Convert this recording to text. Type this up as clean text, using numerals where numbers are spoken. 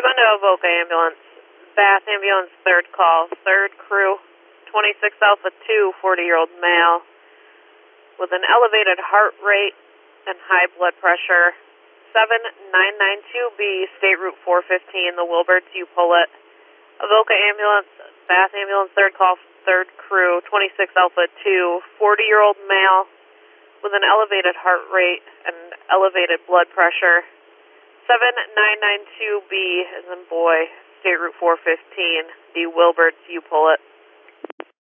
Segundo Avoca Ambulance, Bath Ambulance, third call, third crew, 26 Alpha 2, 40-year-old male, with an elevated heart rate and high blood pressure, 7992B, State Route 415, the Wilberts, you pull it. Avoca Ambulance, Bath Ambulance, third call, third crew, 26 Alpha 2, 40-year-old male, with an elevated heart rate and elevated blood pressure, 7992B as in boy, State Route 415, the Wilberts, you pull it.